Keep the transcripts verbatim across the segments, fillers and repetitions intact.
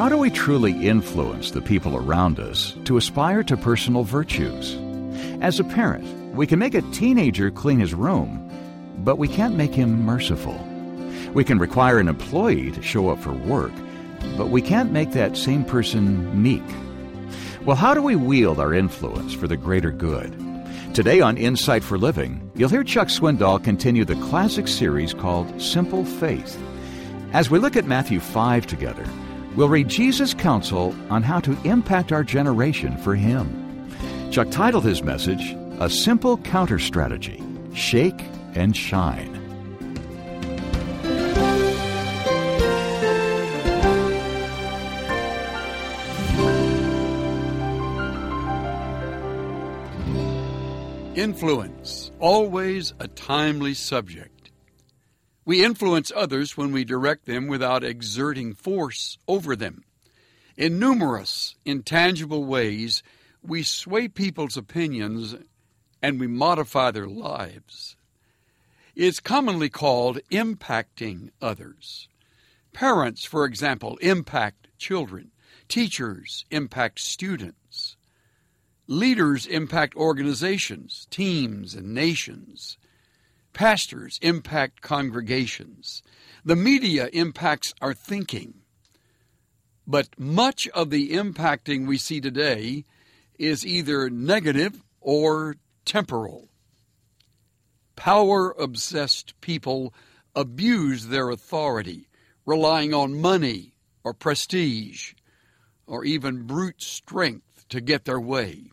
How do we truly influence the people around us to aspire to personal virtues? As a parent, we can make a teenager clean his room, but we can't make him merciful. We can require an employee to show up for work, but we can't make that same person meek. Well, how do we wield our influence for the greater good? Today on Insight for Living, you'll hear Chuck Swindoll continue the classic series called Simple Faith. As we look at Matthew five together, we'll read Jesus' counsel on how to impact our generation for Him. Chuck titled his message, A Simple Counter Strategy, Shake and Shine. Influence, always a timely subject. We influence others when we direct them without exerting force over them. In numerous, intangible ways, we sway people's opinions and we modify their lives. It's commonly called impacting others. Parents, for example, impact children. Teachers impact students. Leaders impact organizations, teams, and nations. Pastors impact congregations. The media impacts our thinking. But much of the impacting we see today is either negative or temporal. Power-obsessed people abuse their authority, relying on money or prestige or even brute strength to get their way.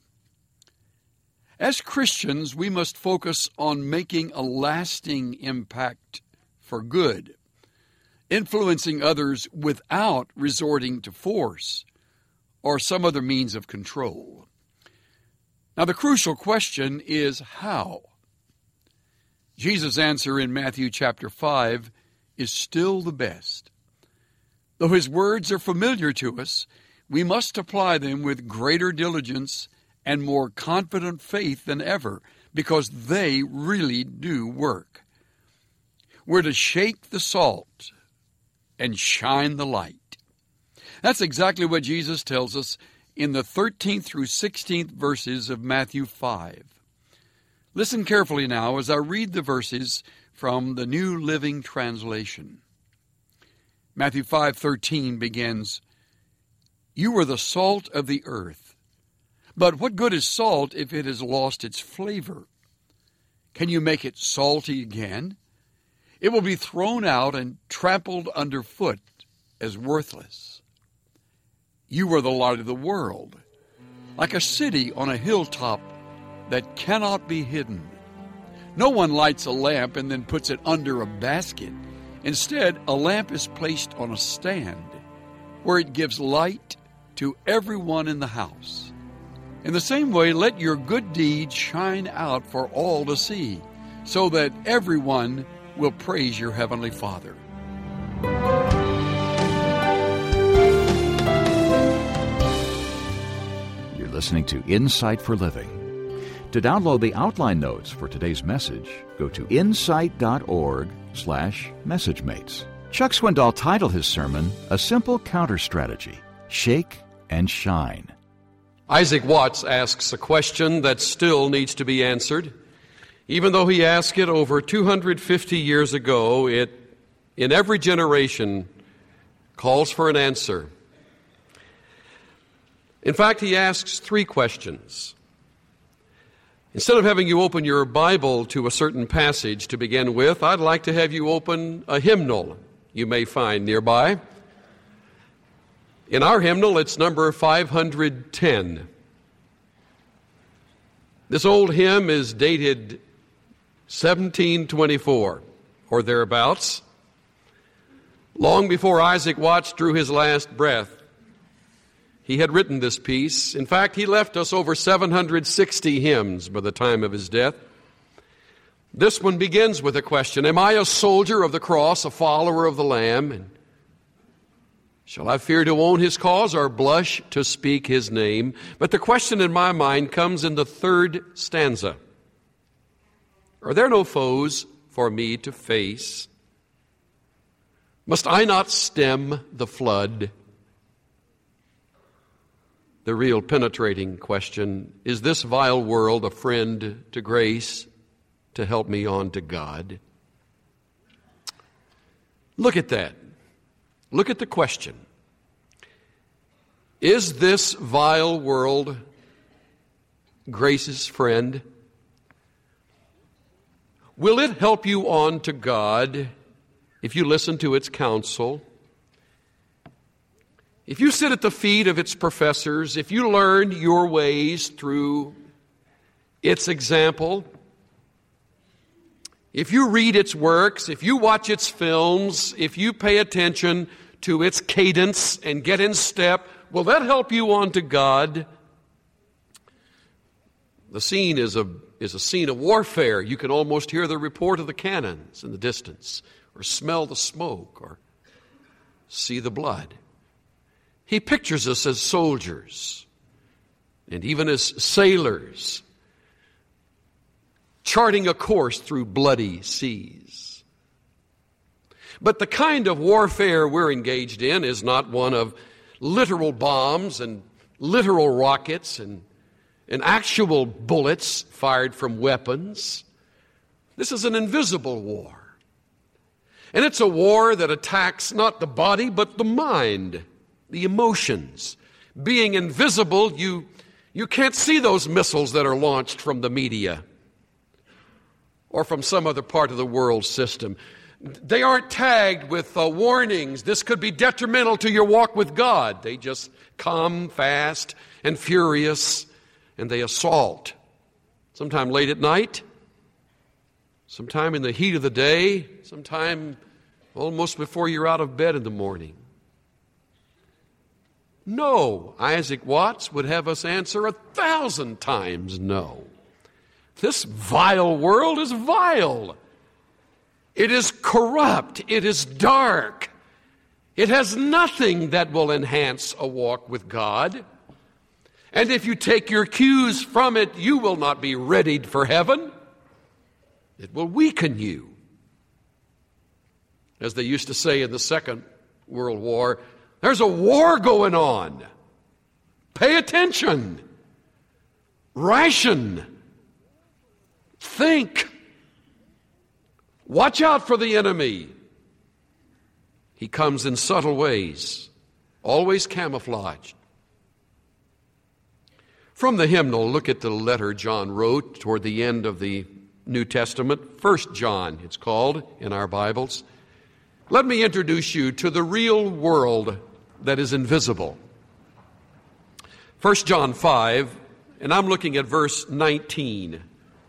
As Christians, we must focus on making a lasting impact for good, influencing others without resorting to force or some other means of control. Now, the crucial question is how? Jesus' answer in Matthew chapter five is still the best. Though His words are familiar to us, we must apply them with greater diligence and more confident faith than ever, because they really do work. We're to shake the salt and shine the light. That's exactly what Jesus tells us in the thirteenth through sixteenth verses of Matthew five. Listen carefully now as I read the verses from the New Living Translation. Matthew five thirteen begins, "You are the salt of the earth. But what good is salt if it has lost its flavor? Can you make it salty again? It will be thrown out and trampled underfoot as worthless. You are the light of the world, like a city on a hilltop that cannot be hidden. No one lights a lamp and then puts it under a basket. Instead, a lamp is placed on a stand where it gives light to everyone in the house. In the same way, let your good deeds shine out for all to see, so that everyone will praise your heavenly Father." You're listening to Insight for Living. To download the outline notes for today's message, go to insight.org slash messagemates. Chuck Swindoll titled his sermon, A Simple Counter Strategy, Shake and Shine. Isaac Watts asks a question that still needs to be answered. Even though he asked it over two hundred fifty years ago, it, in every generation, calls for an answer. In fact, he asks three questions. Instead of having you open your Bible to a certain passage to begin with, I'd like to have you open a hymnal you may find nearby. In our hymnal, it's number five hundred ten. This old hymn is dated seventeen twenty-four, or thereabouts, long before Isaac Watts drew his last breath. He had written this piece. In fact, he left us over seven hundred sixty hymns by the time of his death. This one begins with a question, am I a soldier of the cross, a follower of the Lamb? And shall I fear to own His cause or blush to speak His name? But the question in my mind comes in the third stanza. Are there no foes for me to face? Must I not stem the flood? the real penetrating question: is this vile world a friend to grace to help me on to God? Look at that. Look at the question. Is this vile world grace's friend? Will it help you on to God if you listen to its counsel? If you sit at the feet of its professors, if you learn your ways through its example, if you read its works, if you watch its films, if you pay attention to its cadence and get in step, will that help you on to God? The scene is a, is a scene of warfare. You can almost hear the report of the cannons in the distance, or smell the smoke, or see the blood. He pictures us as soldiers, and even as sailors, charting a course through bloody seas. But the kind of warfare we're engaged in is not one of literal bombs and literal rockets and, and actual bullets fired from weapons. This is an invisible war. And it's a war that attacks not the body, but the mind, the emotions. Being invisible, you, you can't see those missiles that are launched from the media or from some other part of the world system. They aren't tagged with uh, warnings. This could be detrimental to your walk with God. They just come fast and furious, and they assault. Sometime late at night, sometime in the heat of the day, sometime almost before you're out of bed in the morning. No, Isaac Watts would have us answer a thousand times no. This vile world is vile. It is corrupt. It is dark. It has nothing that will enhance a walk with God. And if you take your cues from it, you will not be readied for heaven. It will weaken you. As they used to say in the Second World War, there's a war going on. Pay attention. Ration. Think. Watch out for the enemy. He comes in subtle ways, always camouflaged. From the hymnal, look at the letter John wrote toward the end of the New Testament. First John, it's called in our Bibles. Let me introduce you to the real world that is invisible. First John five, and I'm looking at verse nineteen.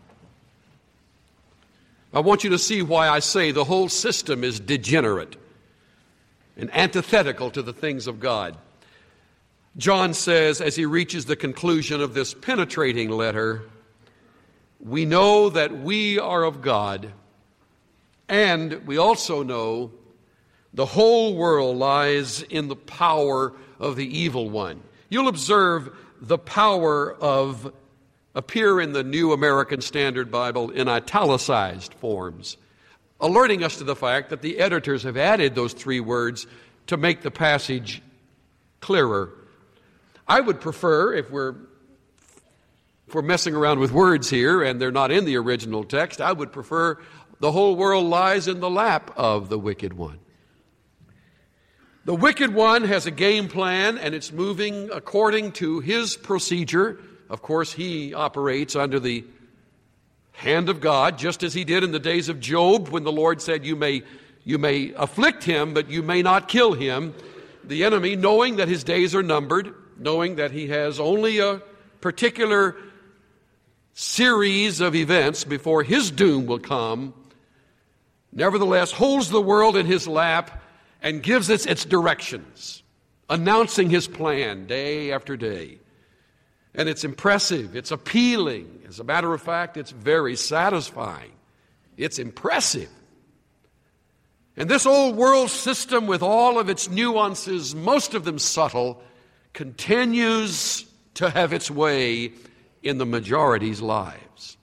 I want you to see why I say the whole system is degenerate and antithetical to the things of God. John says, as he reaches the conclusion of this penetrating letter, we know that we are of God, and we also know the whole world lies in the power of the evil one. You'll observe the power of appear in the New American Standard Bible in italicized forms, alerting us to the fact that the editors have added those three words to make the passage clearer. I would prefer, if we're, if we're messing around with words here and they're not in the original text, I would prefer the whole world lies in the lap of the wicked one. The wicked one has a game plan, and it's moving according to his procedure. Of course, he operates under the hand of God, just as he did in the days of Job, when the Lord said, you may, you may afflict him, but you may not kill him. The enemy, knowing that his days are numbered, knowing that he has only a particular series of events before his doom will come, nevertheless holds the world in his lap and gives it its directions, announcing his plan day after day. And it's impressive. It's appealing. As a matter of fact, it's very satisfying. It's impressive. And this old world system, with all of its nuances, most of them subtle, continues to have its way in the majority's lives.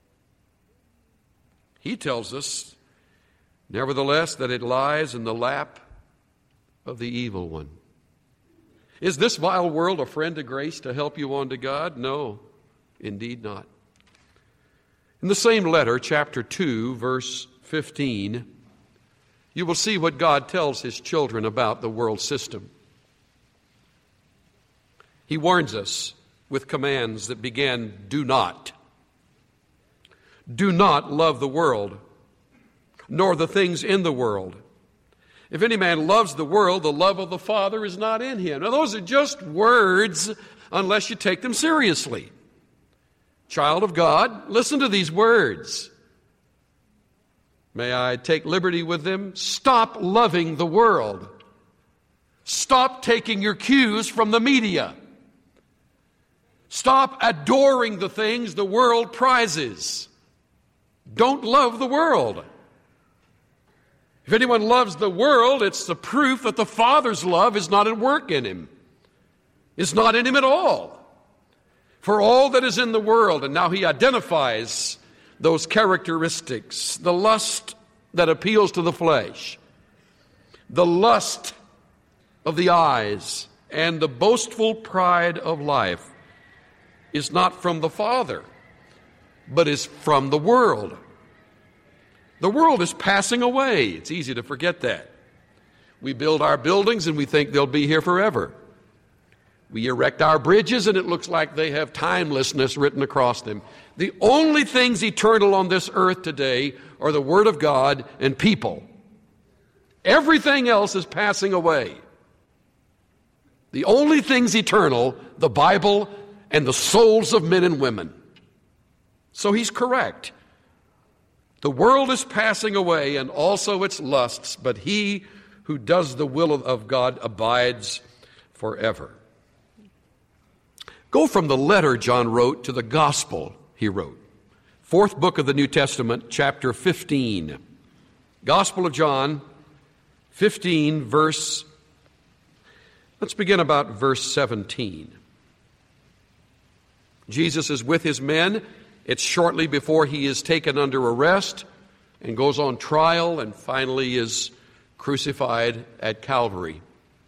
He tells us, nevertheless, that it lies in the lap of the evil one. Is this vile world a friend to grace to help you on to God? No, indeed not. In the same letter, chapter two, verse fifteen, you will see what God tells his children about the world system. He warns us with commands that begin, do not. Do not love the world, nor the things in the world. If any man loves the world, the love of the Father is not in him. Now, those are just words unless you take them seriously. Child of God, listen to these words. May I take liberty with them? Stop loving the world. Stop taking your cues from the media. Stop adoring the things the world prizes. Don't love the world. If anyone loves the world, it's the proof that the Father's love is not at work in him. It's not in him at all. For all that is in the world, and now he identifies those characteristics, the lust that appeals to the flesh, the lust of the eyes, and the boastful pride of life is not from the Father, but is from the world. The world is passing away. It's easy to forget that. We build our buildings and we think they'll be here forever. We erect our bridges and it looks like they have timelessness written across them. The only things eternal on this earth today are the Word of God and people. Everything else is passing away. The only things eternal, the Bible and the souls of men and women. So he's correct. The world is passing away and also its lusts, but he who does the will of God abides forever. Go from the letter John wrote to the gospel he wrote. Fourth book of the New Testament, chapter fifteen. Gospel of John, fifteen, verse, let's begin about verse seventeen. Jesus is with his men. It's shortly before he is taken under arrest and goes on trial and finally is crucified at Calvary.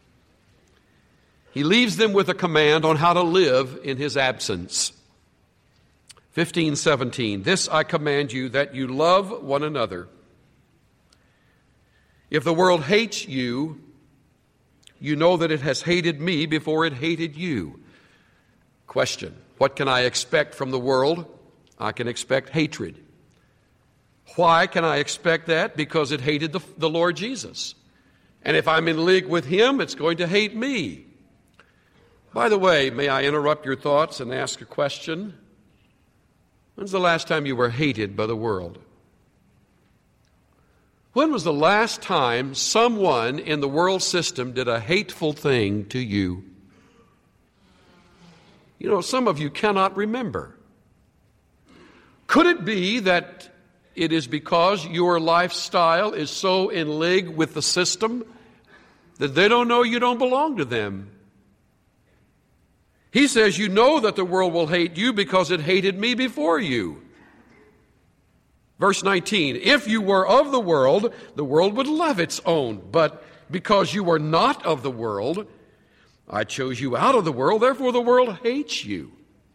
He leaves them with a command on how to live in his absence. fifteen seventeen, this I command you, that you love one another. If the world hates you, you know that it has hated me before it hated you. Question, what can I expect from the world? I can expect hatred. Why can I expect that? Because it hated the, the Lord Jesus. And if I'm in league with him, it's going to hate me. By the way, may I interrupt your thoughts and ask a question? When's the last time you were hated by the world? When was the last time someone in the world system did a hateful thing to you? You know, some of you cannot remember. Could it be that it is because your lifestyle is so in league with the system that they don't know you don't belong to them? He says, you know that the world will hate you because it hated me before you. Verse nineteen, if you were of the world, the world would love its own. But because you are not of the world, I chose you out of the world, therefore the world hates you.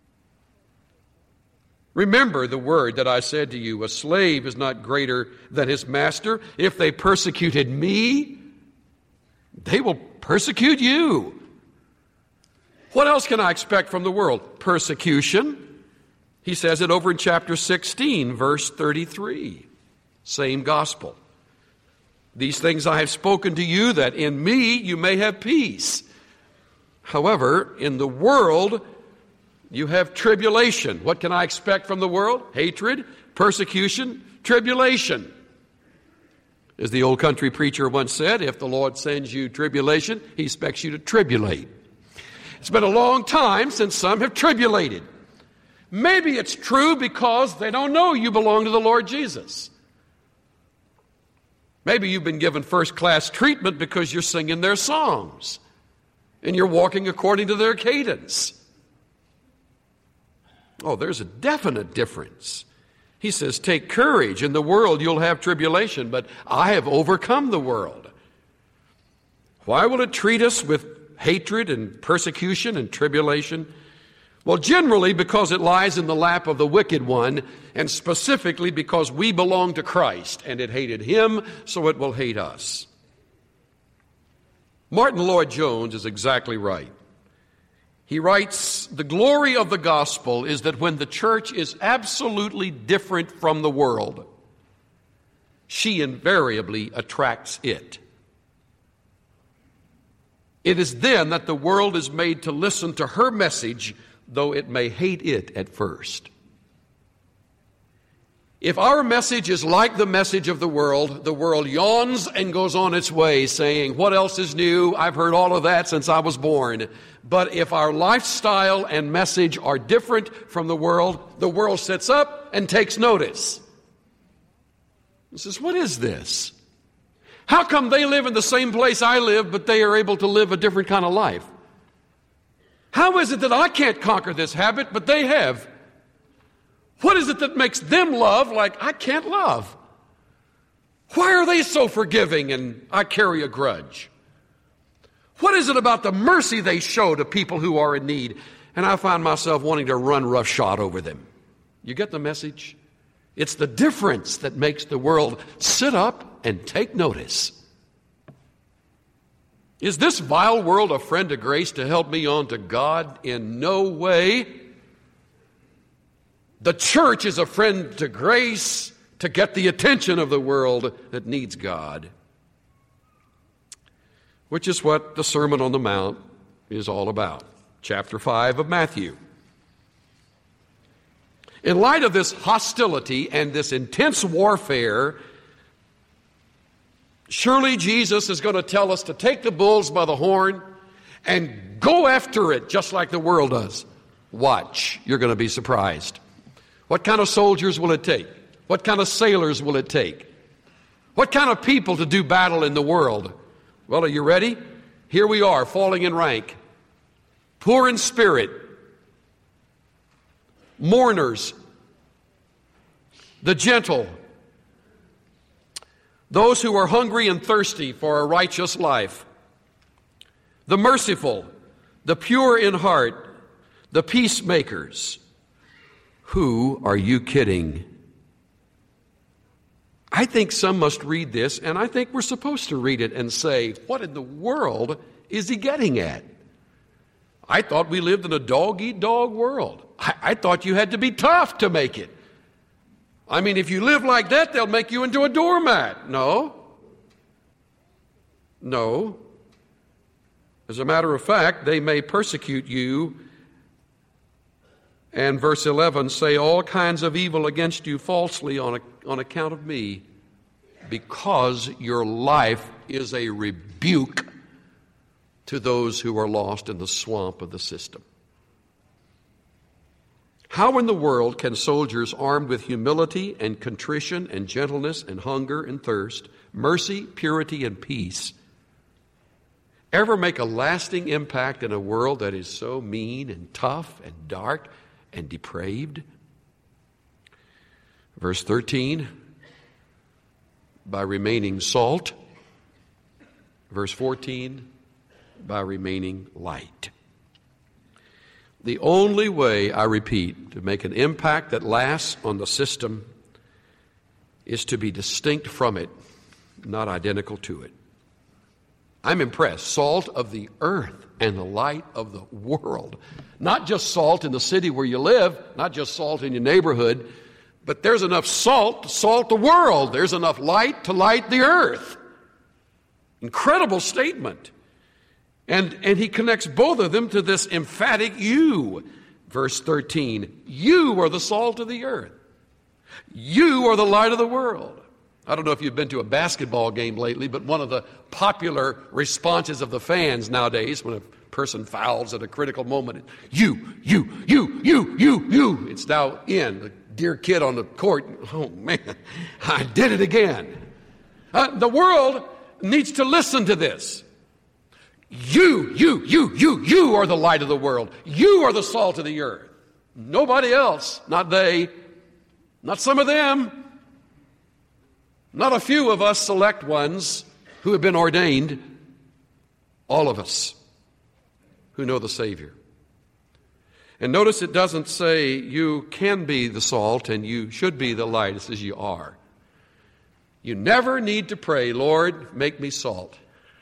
Remember the word that I said to you, a slave is not greater than his master. If they persecuted me, they will persecute you. What else can I expect from the world? Persecution. He says it over in chapter sixteen, verse thirty-three. Same gospel. These things I have spoken to you, that in me you may have peace. However, in the world you have tribulation. What can I expect from the world? Hatred, persecution, tribulation. As the old country preacher once said, if the Lord sends you tribulation, he expects you to tribulate. It's been a long time since some have tribulated. Maybe it's true because they don't know you belong to the Lord Jesus. Maybe you've been given first-class treatment because you're singing their songs and you're walking according to their cadence. Oh, there's a definite difference. He says, take courage. In the world you'll have tribulation, but I have overcome the world. Why will it treat us with hatred and persecution and tribulation? Well, generally because it lies in the lap of the wicked one, and specifically because we belong to Christ, and it hated him, so it will hate us. Martin Lloyd-Jones is exactly right. He writes, "The glory of the gospel is that when the church is absolutely different from the world, she invariably attracts it. It is then that the world is made to listen to her message, though it may hate it at first. If our message is like the message of the world, the world yawns and goes on its way, saying, 'What else is new? I've heard all of that since I was born.' But if our lifestyle and message are different from the world, the world sits up and takes notice. It says, 'What is this? How come they live in the same place I live, but they are able to live a different kind of life? How is it that I can't conquer this habit, but they have? What is it that makes them love like I can't love? Why are they so forgiving and I carry a grudge? What is it about the mercy they show to people who are in need, and I find myself wanting to run roughshod over them?' You get the message? It's the difference that makes the world sit up and take notice. Is this vile world a friend to grace to help me on to God? In no way. The church is a friend to grace to get the attention of the world that needs God, which is what the Sermon on the Mount is all about. Chapter five of Matthew. In light of this hostility and this intense warfare, surely Jesus is going to tell us to take the bulls by the horn and go after it just like the world does. Watch, you're going to be surprised. What kind of soldiers will it take? What kind of sailors will it take? What kind of people to do battle in the world? Well, are you ready? Here we are, falling in rank. Poor in spirit. Mourners. The gentle. Those who are hungry and thirsty for a righteous life. The merciful. The pure in heart. The peacemakers. Who are you kidding? I think some must read this, and I think we're supposed to read it and say, what in the world is he getting at? I thought we lived in a dog-eat-dog world. I, I thought you had to be tough to make it. I mean, if you live like that, they'll make you into a doormat. No. No. As a matter of fact, they may persecute you. And verse eleven, say all kinds of evil against you falsely on, a, on account of me, because your life is a rebuke to those who are lost in the swamp of the system. How in the world can soldiers armed with humility and contrition and gentleness and hunger and thirst, mercy, purity, and peace ever make a lasting impact in a world that is so mean and tough and dark and depraved? Verse thirteen, by remaining salt. Verse fourteen, by remaining light. The only way, I repeat, to make an impact that lasts on the system is to be distinct from it, not identical to it. I'm impressed. Salt of the earth and the light of the world. Not just salt in the city where you live, not just salt in your neighborhood, but there's enough salt to salt the world. There's enough light to light the earth. Incredible statement. And, and he connects both of them to this emphatic you. Verse thirteen, you are the salt of the earth. You are the light of the world. I don't know if you've been to a basketball game lately, but one of the popular responses of the fans nowadays when a person fouls at a critical moment, you, you, you, you, you, you. It's now in. The dear kid on the court, oh man, I did it again. Uh, the world needs to listen to this. You, you, you, you, you are the light of the world. You are the salt of the earth. Nobody else, not they, not some of them. Not a few of us select ones who have been ordained. All of us. who know the Savior. And notice it doesn't say you can be the salt and you should be the light. It says you are. You never need to pray, Lord, make me salt.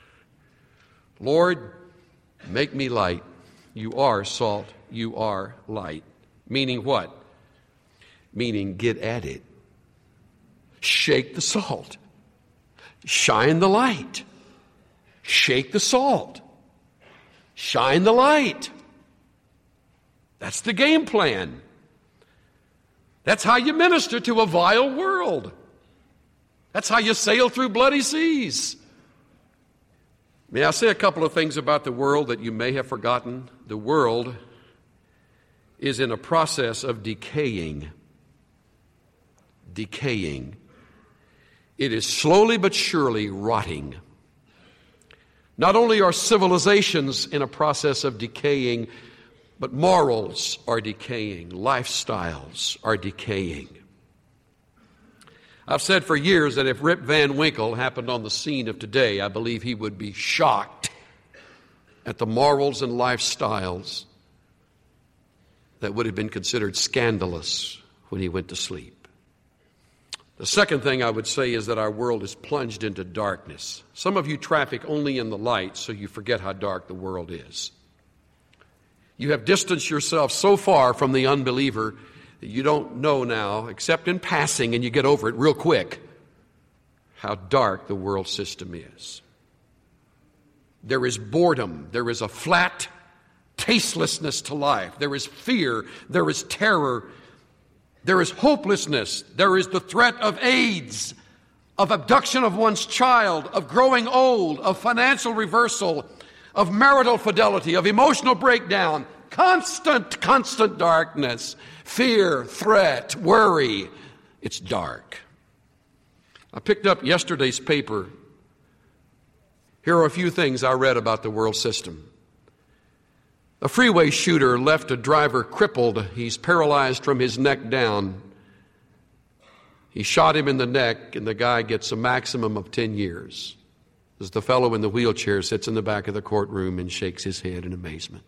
Lord, make me light. You are salt. You are light. Meaning what? Meaning get at it. Shake the salt. Shine the light. Shake the salt. Shine the light. That's the game plan. That's how you minister to a vile world. That's how you sail through bloody seas. May I say a couple of things about the world that you may have forgotten? The world is in a process of decaying. Decaying. It is slowly but surely rotting. Not only are civilizations in a process of decaying, but morals are decaying, lifestyles are decaying. I've said for years that if Rip Van Winkle happened on the scene of today, I believe he would be shocked at the morals and lifestyles that would have been considered scandalous when he went to sleep. The second thing I would say is that our world is plunged into darkness. Some of you traffic only in the light, so you forget how dark the world is. You have distanced yourself so far from the unbeliever that you don't know now, except in passing, and you get over it real quick, how dark the world system is. There is boredom. There is a flat tastelessness to life. There is fear. There is terror. There is hopelessness. There is the threat of AIDS, of abduction of one's child, of growing old, of financial reversal, of marital fidelity, of emotional breakdown. Constant, constant darkness. Fear, threat, worry. It's dark. I picked up yesterday's paper. Here are a few things I read about the world system. A freeway shooter left a driver crippled. He's paralyzed from his neck down. He shot him in the neck, and the guy gets a maximum of ten years. As the fellow in the wheelchair sits in the back of the courtroom and shakes his head in amazement.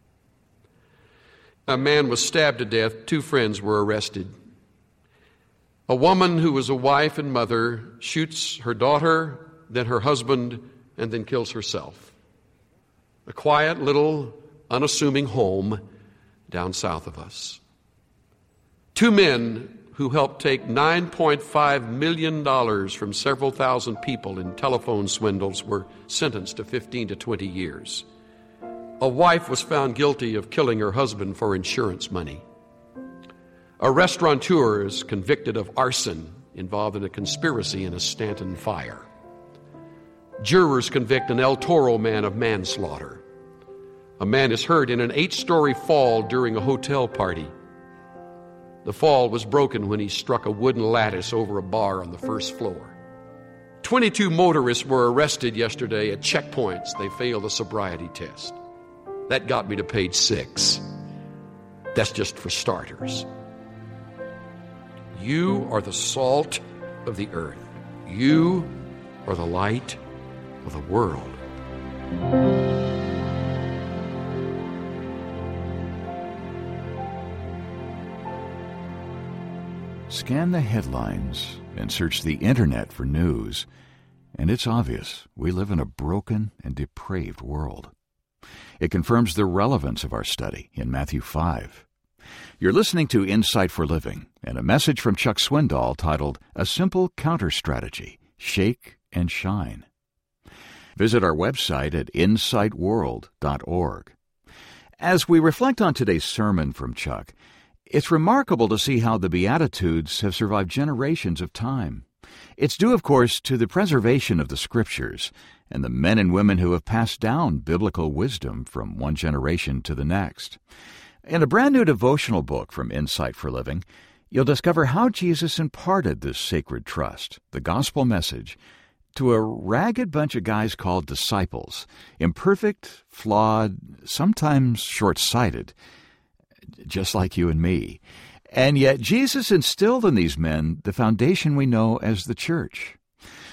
A man was stabbed to death. Two friends were arrested. A woman who was a wife and mother shoots her daughter, then her husband, and then kills herself. A quiet little unassuming home down south of us. Two men who helped take nine point five million dollars from several thousand people in telephone swindles were sentenced to fifteen to twenty years. A wife was found guilty of killing her husband for insurance money. A restaurateur is convicted of arson involved in a conspiracy in a Stanton fire. Jurors convict an El Toro man of manslaughter. A man is hurt in an eight-story fall during a hotel party. The fall was broken when he struck a wooden lattice over a bar on the first floor. twenty-two motorists were arrested yesterday at checkpoints. They failed a sobriety test. That got me to page six. That's just for starters. You are the salt of the earth. You are the light of the world. Scan the headlines and search the internet for news, and it's obvious we live in a broken and depraved world. It confirms the relevance of our study in Matthew five. You're listening to Insight for Living and a message from Chuck Swindoll titled A Simple Counter Strategy, Shake and Shine. Visit our website at insight world dot org. As we reflect on today's sermon from Chuck, it's remarkable to see how the Beatitudes have survived generations of time. It's due, of course, to the preservation of the Scriptures and the men and women who have passed down biblical wisdom from one generation to the next. In a brand new devotional book from Insight for Living, you'll discover how Jesus imparted this sacred trust, the gospel message, to a ragged bunch of guys called disciples, imperfect, flawed, sometimes short-sighted, just like you and me. And yet Jesus instilled in these men the foundation we know as the church.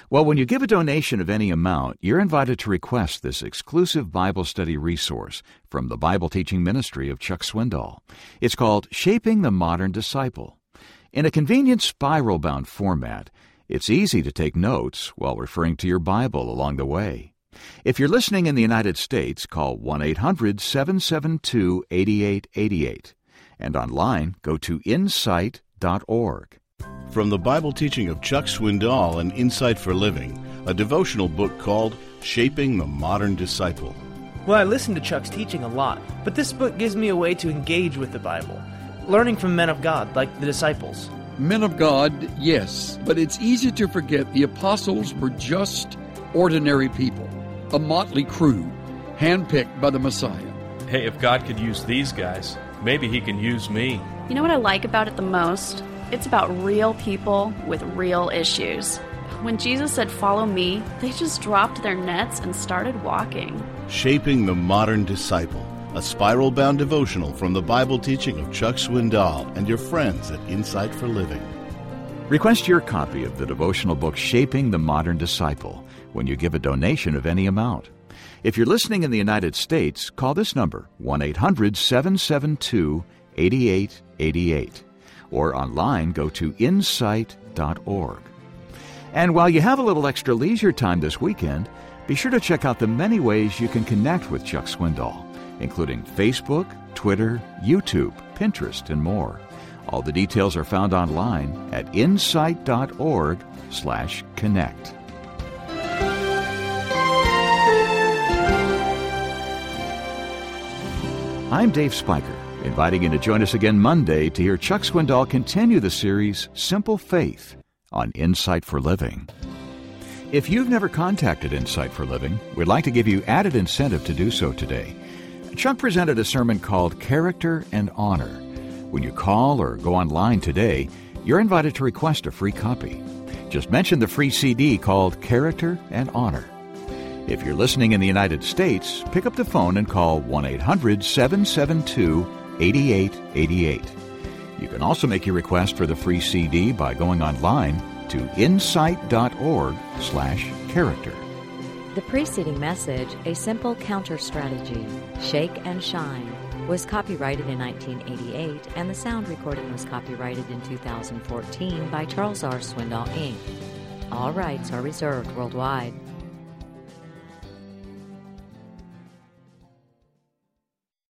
Well, when you give a donation of any amount, you're invited to request this exclusive Bible study resource from the Bible teaching ministry of Chuck Swindoll. It's called Shaping the Modern Disciple. In a convenient spiral-bound format, it's easy to take notes while referring to your Bible along the way. If you're listening in the United States, call one eight hundred seven seven two eight eight eight eight. And online, go to insight dot org. From the Bible teaching of Chuck Swindoll and Insight for Living, a devotional book called Shaping the Modern Disciple. Well, I listen to Chuck's teaching a lot, but this book gives me a way to engage with the Bible, learning from men of God like the disciples. Men of God, yes, but it's easy to forget the apostles were just ordinary people, a motley crew, handpicked by the Messiah. Hey, if God could use these guys, maybe He can use me. You know what I like about it the most? It's about real people with real issues. When Jesus said, "Follow me," they just dropped their nets and started walking. Shaping the Modern Disciple, a spiral-bound devotional from the Bible teaching of Chuck Swindoll and your friends at Insight for Living. Request your copy of the devotional book Shaping the Modern Disciple when you give a donation of any amount. If you're listening in the United States, call this number, one eight hundred seven seven two eight eight eight eight. Or online, go to insight dot org. And while you have a little extra leisure time this weekend, be sure to check out the many ways you can connect with Chuck Swindoll, including Facebook, Twitter, YouTube, Pinterest, and more. All the details are found online at insight dot org slash connect. I'm Dave Spiker, inviting you to join us again Monday to hear Chuck Swindoll continue the series Simple Faith on Insight for Living. If you've never contacted Insight for Living, we'd like to give you added incentive to do so today. Chuck presented a sermon called Character and Honor. When you call or go online today, you're invited to request a free copy. Just mention the free C D called Character and Honor. If you're listening in the United States, pick up the phone and call one eight hundred seven seven two eight eight eight eight. You can also make your request for the free C D by going online to insight dot org slash character. The preceding message, A Simple Counter Strategy, Shake and Shine, was copyrighted in nineteen eighty-eight, and the sound recording was copyrighted in two thousand fourteen by Charles R. Swindoll, Incorporated. All rights are reserved worldwide.